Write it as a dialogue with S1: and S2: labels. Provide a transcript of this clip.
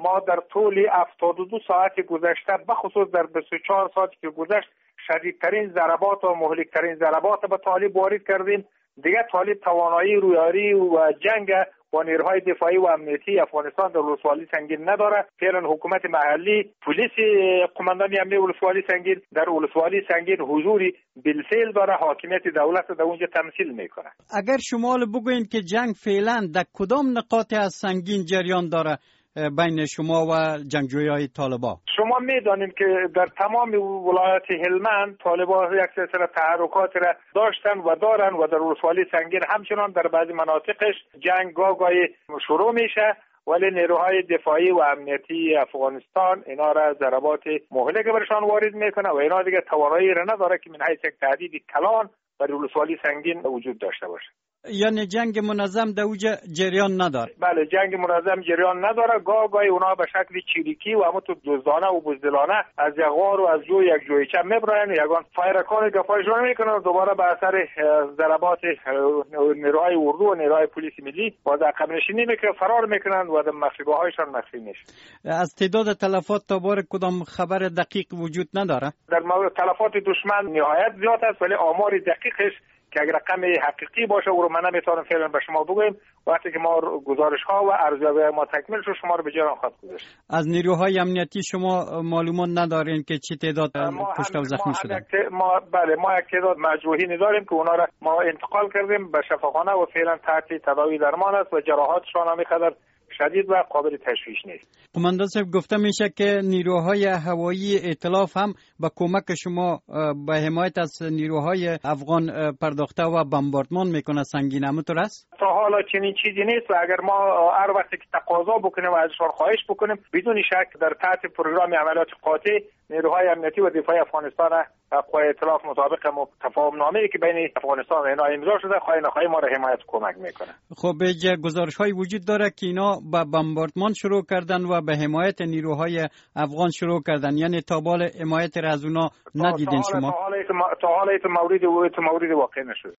S1: ما در طول 72 ساعت گذشته بخصوص در 24 ساعتی که گذشت شدیدترین ضربات و مهلکترین ضربات به طالب وارد کردیم. دیگه طالب توانایی رویاری و جنگ با نیروهای دفاعی و امنیتی افغانستان در ولسوالی سنگین نداره. فعلا حکومت محلی، پلیس قماندانی امنیت ولسوالی سنگین در ولسوالی سنگین حضوری بالفعل داره، حاکمیت دولت در اونجا تمثیل میکنه.
S2: اگر شما بگوین که جنگ فعلا در کدام نقاط از سنگین جریان داره بین شما و جنگجویای طالبان؟
S1: شما میدانید که در تمام ولایت هلمند طالبان یک سلسله تحرکات را داشتن و دارن و در ولسوالی سنگین همچنان در بعضی مناطقش جنگ گاهی شروع میشه، ولی نیروهای دفاعی و امنیتی افغانستان اینا را ضربات مهلک برشان وارد میکنه و اینا دیگه توانایی را نداره که من حیث یک تهدید کلان بر ولسوالی سنگین وجود داشته باشه.
S2: یعنی جنگ منظم در اوج جریان نداره؟
S1: بله، جنگ منظم جریان نداره. گاهی اونا به شکل چیریکی و همون تو دزدانه و بزدلانه از یک غار و از جوی یک جویچه میبرن، یگان فایرکان گفایشون میکنن و دوباره به اثر ضربات نیروهای اردو و نیروهای پلیس ملی باز عقب نشینی میکنن، فرار میکنن و در مخفیگاه‌هایشان مخفی میشن.
S2: از تعداد تلفات تا بار کدام خبر دقیق وجود نداره؟
S1: در مورد تلفات دشمن نهایت زیاد است، ولی آمار دقیقش که اگر رقم حقیقی باشه او رو من نمیتونم فعلا به شما بگویم. وقتی که ما گزارش ها و ارزیابی ما تکمیل شد شما رو به جان خواهد گذاشت.
S2: از نیروهای امنیتی شما معلومات ندارین که چه تعداد کشته و زخمی شدن؟
S1: ما یک تعداد مجروحین داریم که اونا را ما انتقال کردیم به شفاخانه و فعلا تحت تداوی درمان است و جراحاتشان هم اینقدر شدید و قابل تشخیص نیست.
S2: قماندان صاحب گفته میشه که نیروهای هوایی ائتلاف هم با کمک شما به حمایت از نیروهای افغان پرداخته و بمباردمان میکنه سنگین، همونطور است؟
S1: تا حالا چنین چیزی نیست و اگر ما هر وقت که تقاضا بکنیم و ازشان خواهش بکنیم بدون شک در تحت پروگرام عملیات قاطع نیروهای امنیتی و دفاعی افغانستان و قوای ائتلاف مطابق تفاهم نامه‌ای که بین افغانستان و اینا امضا شده خواهی نخواهی ما را حمایت کمک میکنه.
S2: خب گزارش‌های وجود داره که اینا با بمباردمان شروع کردن و به حمایت نیروهای افغان شروع کردن، یعنی تا بال حمایت را از اونا ندیدین شما؟
S1: تا حالا مورد واقع نشد.